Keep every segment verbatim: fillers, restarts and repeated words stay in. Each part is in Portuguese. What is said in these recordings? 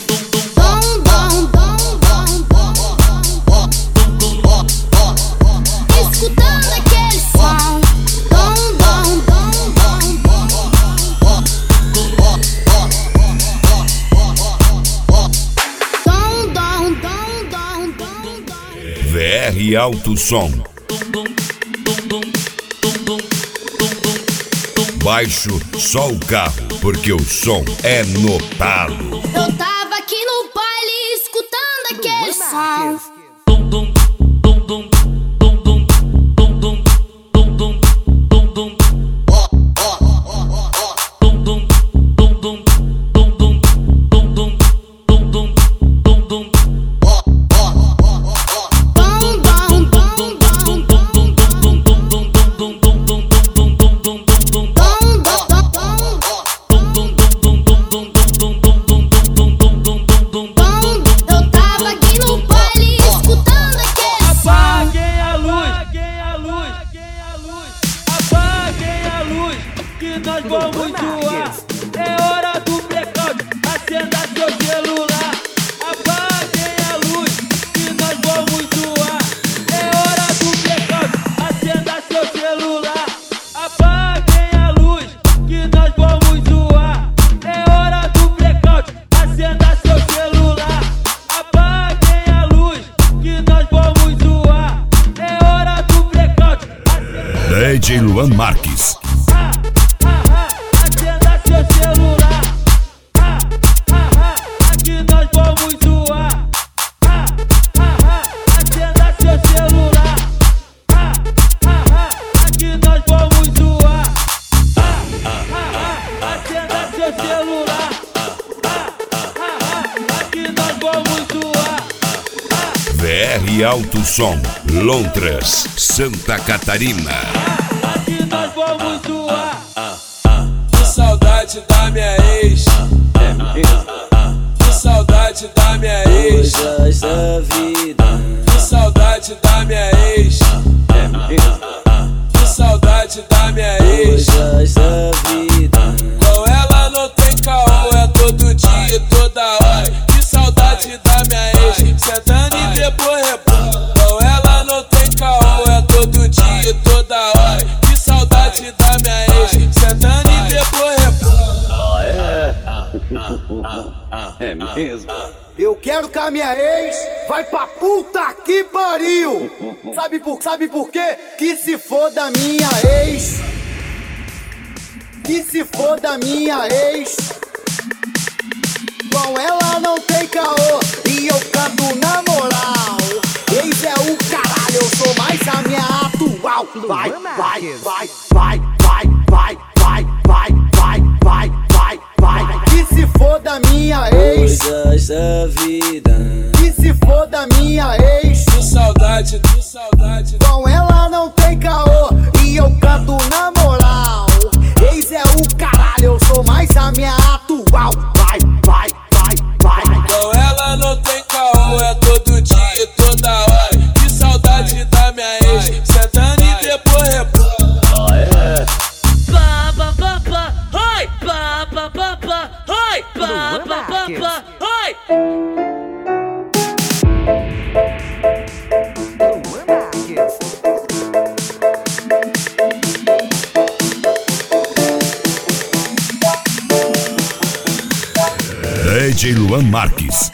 V R Alto Som. Baixo só o carro, porque o som é no talo. Eu tava aqui no baile escutando aquele som. Nós vamos zoar, é hora do blackout, acenda seu celular. Apaguem a luz, que nós vamos zoar, é hora do blackout, acenda seu celular. Apaguem a luz, que nós vamos zoar, é hora do blackout, acenda seu celular. Apaguem a luz, que nós vamos zoar, é hora do blackout, D J Luan Marques. celular, ah, ah, ah, aqui nós vamos zoar, ah, ah, ah, acenda seu celular, ah, ah, ah, aqui nós vamos zoar, ah, ah, ah, acenda seu celular, ah, ah, ah, aqui nós vamos zoar. V R Alto Som, Londres, Santa Catarina. Ah, aqui nós vamos zoar. Saudade da minha ex, é mesmo? Que saudade da minha ex, coisas da vida. Que saudade da minha ex, é mesmo? Que saudade da minha ex, coisas da vida. Com ela não tem caô, é todo dia e toda hora. Que saudade da minha ex, sentando e depois rebola. Com ela não tem caô, é todo dia e toda hora. Que saudade da minha ex, sentando e depois rebola. É mesmo? Eu quero que a minha ex vai pra puta que pariu. Sabe por, sabe por quê? Que se foda minha ex. Que se foda minha ex. Com ela não tem caô e eu canto na moral. Ex é o caralho, eu sou mais a minha atual. Vai, vai, vai, vai, vai, vai, vai, vai, vai, vai, vai, vai. Que se foda minha ex. Coisas da vida. Que se foda minha ex. Que saudade, que saudade. Com ela não tem caô e eu canto na moral. Ex é o caralho, eu sou mais a minha atual. Vai, vai, vai, vai. Com ela não tem caô, é todo dia e toda hora. Que saudade da minha ex, sentando e depois rebola. Oh, é. Pá, pá, pá, pá, oi, pá, pá, pá, pá, oi, pá, pá, pá, pá, oi. D J Luan Marques.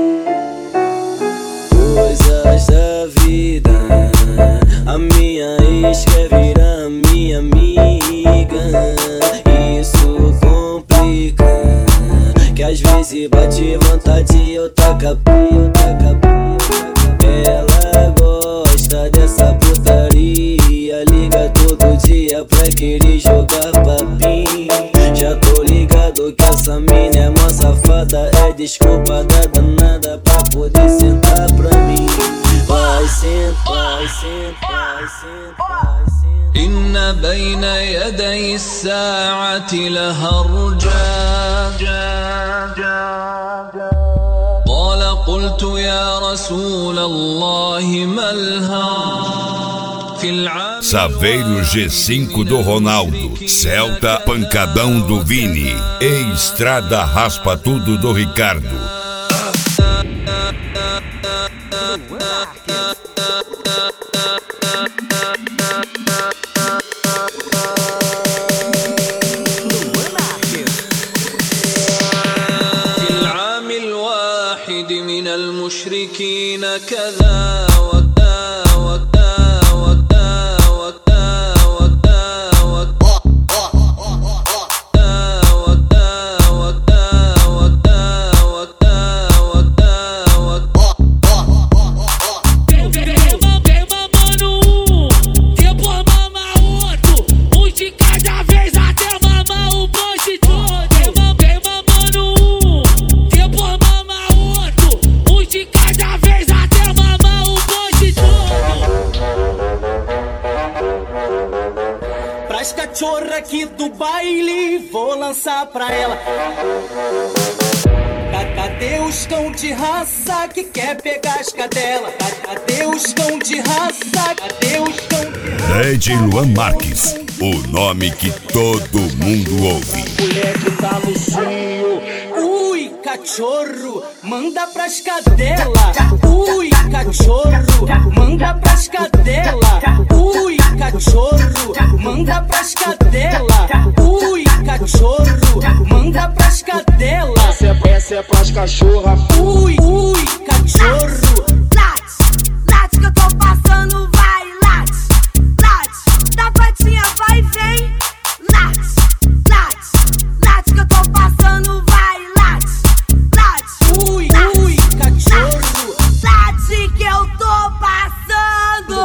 Coisas da vida. A minha ex quer virar minha amiga. Isso complica. Que às vezes bate vontade e eu taca eu taca Ela gosta dessa putaria. Liga todo dia pra querer jogar papinho. Já tô ligado que essa mina é mó safada. É desculpa da danada pra poder sentar pra mim. Vai sentar, sentar, sentar, sentar. إن بين يدي الساعة لهرجا قال قلت يا رسول الله ما الهرج في العام. Saveiro G cinco do Ronaldo, Celta Pancadão do Vini e Estrada Raspa Tudo do Ricardo. من المشركين كذا وكذا وكذا وكذا وكذا وكذا Vem mamando um, depois mama outro, um de cada vez até mamar o bonde todo. Vem mamando um, depois mama outro, um de cada vez até mamar o bonde todo. Pras cachorra aqui do baile, vou lançar pra ela. Cadê os cão de raça que quer pegar as cadelas? Cadê os cão de raça? Cadê os cão de raça? D J Luan Marques, o nome que todo mundo ouve. Moleque tá no cio. Ui, cachorro, manda pras cadela. Ui, cachorro, manda pras cadela. Ui, cachorro, manda pras cadela. Ui, cachorro, manda pras cadela. Essa é, essa é pras cachorra. Ui, ui, cachorro. Late, late que eu tô passando, vai, late, late, da patinha vai e vem, late, late, late que eu tô passando, vai, late, late, Ui, ui, cachorro. late que eu tô passando.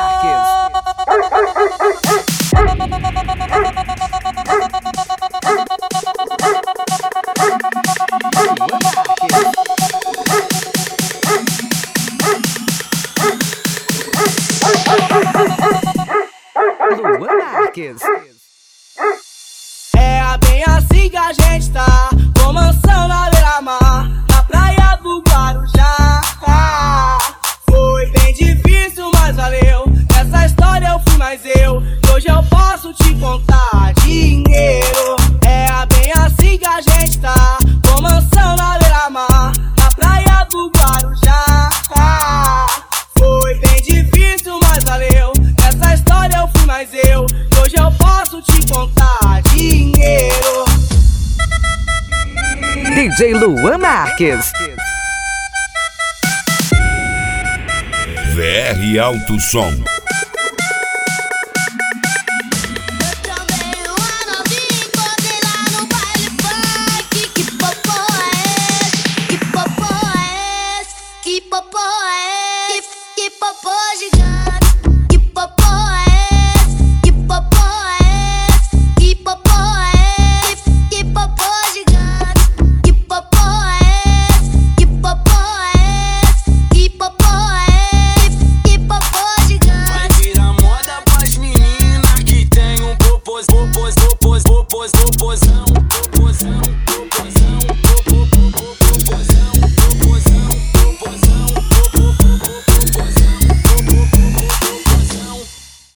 É bem assim que a gente tá, com mansão na beira-mar, na praia do Guarujá. Foi bem difícil, mas valeu. Nessa história eu fui mais eu, e hoje eu posso te contar dinheiro. É bem assim que a gente tá, com mansão na beira-mar, na praia do Guarujá. Foi bem difícil, mas valeu. Nessa história eu fui mais eu, e hoje eu posso te contar dinheiro. D J Luan Marques. V R Alto Som. Também uma novinha encontrei lá no baile funk. Que popô é esse? Que popô é esse? Que popô é esse? Que popô gigante? Que popô é esse? Que popô é esse? Que popô é esse? Que popô gigante? Que popô é esse? Que popô é esse? Que popô é esse? Que popô gigante? Vai virar moda pras meninas que tem um popôs, popôs, popôs, popôs, popôs.